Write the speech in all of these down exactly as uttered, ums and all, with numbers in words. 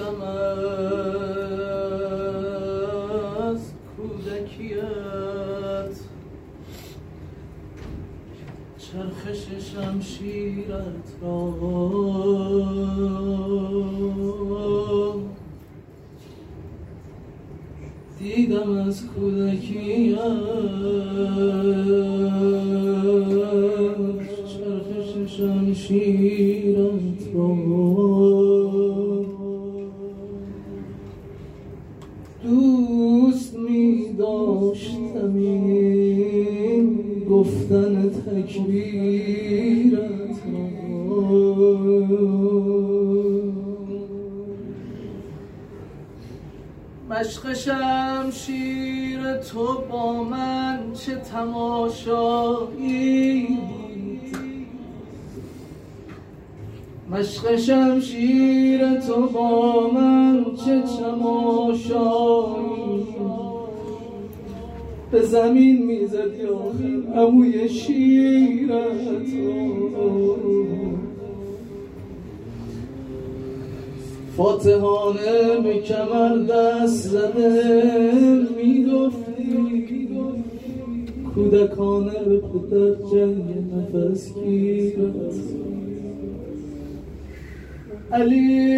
دیدم از کودکیت چرخش شمشیرت را دیدم از کودکیت چرخش شمشیرت را دوست می داشتم این گفتن تکبیرت را مشق شمشیر تو با من چه تماشایی بود مشق شمشیر تو با من چه تماشایی به زمین میزدی آخر عموی شیرت فاتحانه به کمر دست زده میگفتی کودکانه به پدر جنگ نفس گیرت علی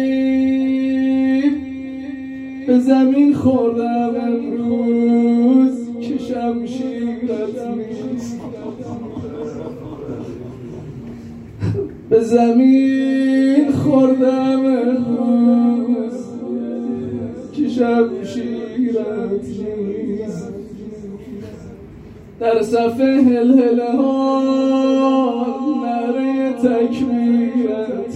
به زمین خوردم امروز که شمشیرت نیست به زمین خوردم امروز که شمشیرت نیست در صفحه هلهله ها نره تکبیرت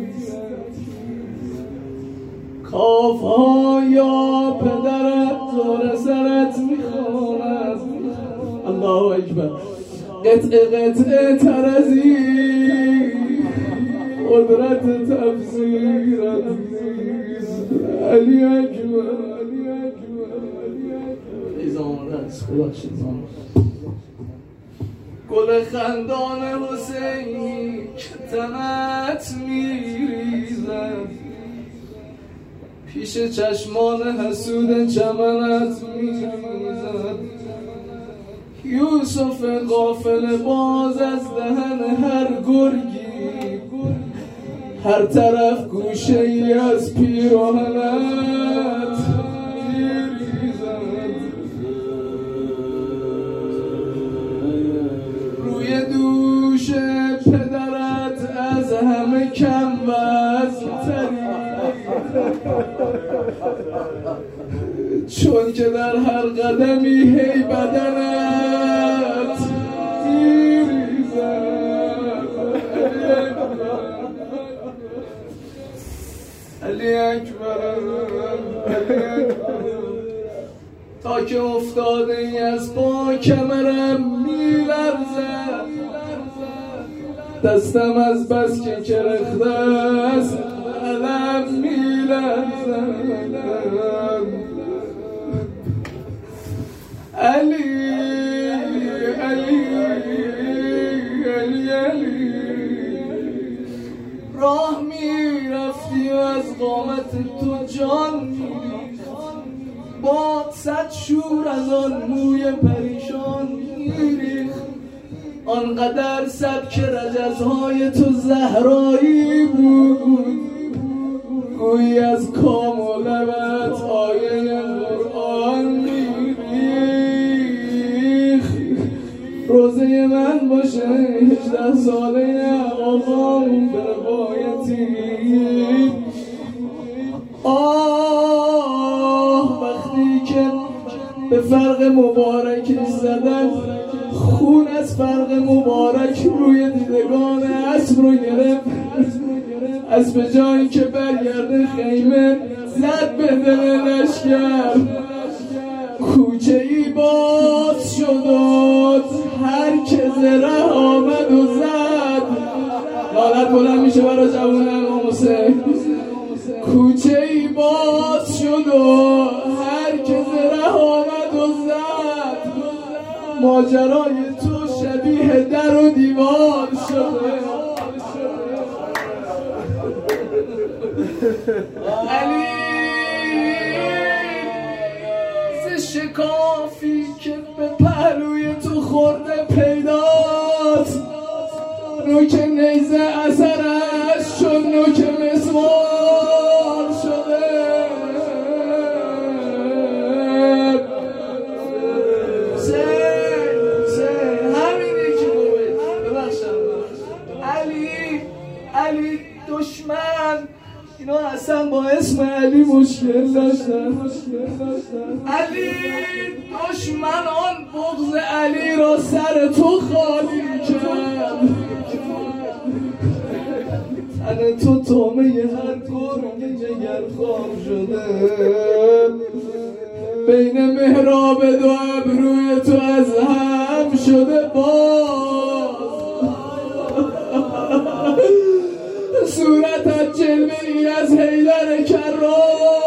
کاف ها یا پدرت دور سرت میخواند الله اکبر قطعه قطعه تر از این قدرت تفسیرت نیست علی اکبر علی اکبر ایزان رس خدا شیزان گل خندان حسینی که تنت میریزد پیش چشمان حسود چمنت میریزد یوسف غافل باز از دهن هر گرگی هر طرف گوشه ای از پیراهنت میریزد روی دوش پدرت از همه کم وزن‌تری چون که در هر قدمی هی بدنت میریزد علی اکبر علی اکبر تا که افتاده ای از پا کمرم میلرزد دستم از بس که کرخته است علم میلرزد علی علی علی علی راه میرفتی و از قامت تو جان میریخت با صد شور از آن موی پریشان میریخت آنقدر سبک رجزهای تو زهرایی بود گویی از کام و لبت آیه قرآن میریخت روزه من باشه هجده ساله آقام به روایتی آه وقتی که به فرق مبارکی زدن خون از فرق مبارک روی دیدگان اسب رو گرفت از به جایی که برگرده خیمه زد به دل لشکر کوچه ای باز شد هر که زره آمد و زد لالت بلند میشه برای جوان امام حسین کوچه ای باز شد هر که زره آمد و زد ماجرای تو شبیه در و دیوار شده علی کافی که به پهلوی تو خورده پیداست، نوک نیزه اثرش چون نوک مسمار شده. حسین حسین همینی که گفت. ببخشم علی علی دشمن اینا اصلا با اسم علی مشکل داشتن. علی دشمن آن بغض علی را سر تو خالی کرد. تن تو تومه هر گرگ جگر خواب شده، بین محراب دو ابروی تو از هم شده باز. صورتت جلوه ای از حیدر کرار